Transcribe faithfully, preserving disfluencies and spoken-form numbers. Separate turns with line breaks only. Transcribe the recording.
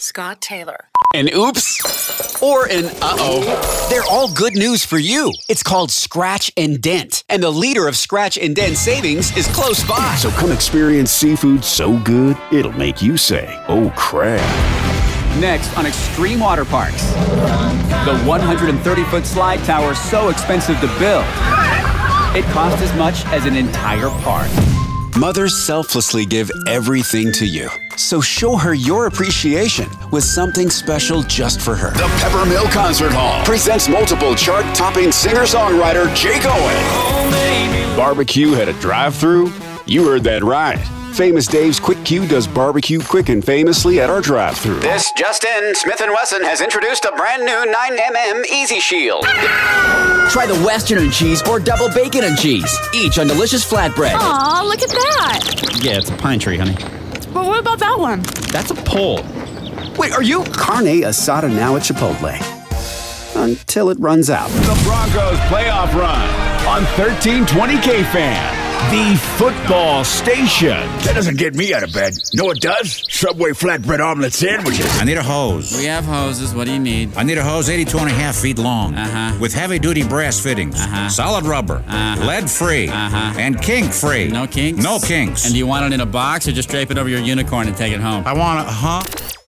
Scott Taylor.
An oops or an uh-oh. They're all good news for you. It's called Scratch and Dent, and the leader of Scratch and Dent savings is close by.
So come experience seafood so good, it'll make you say, oh crap.
Next on Extreme Water Parks, the one hundred thirty foot slide tower is so expensive to build, it cost as much as an entire park. Mothers selflessly give everything to you. So show her your appreciation with something special just for her.
The Peppermill Concert Hall presents multiple chart-topping singer-songwriter Jake Owen. Barbecue had a drive-thru? You heard that right. Famous Dave's Quick Queue does barbecue quick and famously at our drive-thru.
This just in, Smith and Wesson has introduced a brand new nine millimeter Easy Shield.
Try the Western and cheese or double bacon and cheese, each on delicious flatbread.
Aw, look at that.
Yeah, it's a pine tree, honey.
But what about that one?
That's a pole.
Wait, are you? Carne asada now at Chipotle. Until it runs out.
The Broncos playoff run on thirteen twenty K Fan. The football station.
That doesn't get me out of bed. Know it does? Subway flatbread omelet sandwiches.
I need a hose.
We have hoses. What do you need?
I need a hose eighty-two and a half feet long.
Uh-huh.
With heavy-duty brass fittings.
Uh-huh.
Solid rubber.
Uh-huh.
Lead-free.
Uh-huh.
And kink-free.
No kinks?
No kinks.
And do you want it in a box or just drape it over your unicorn and take it home?
I want it, huh?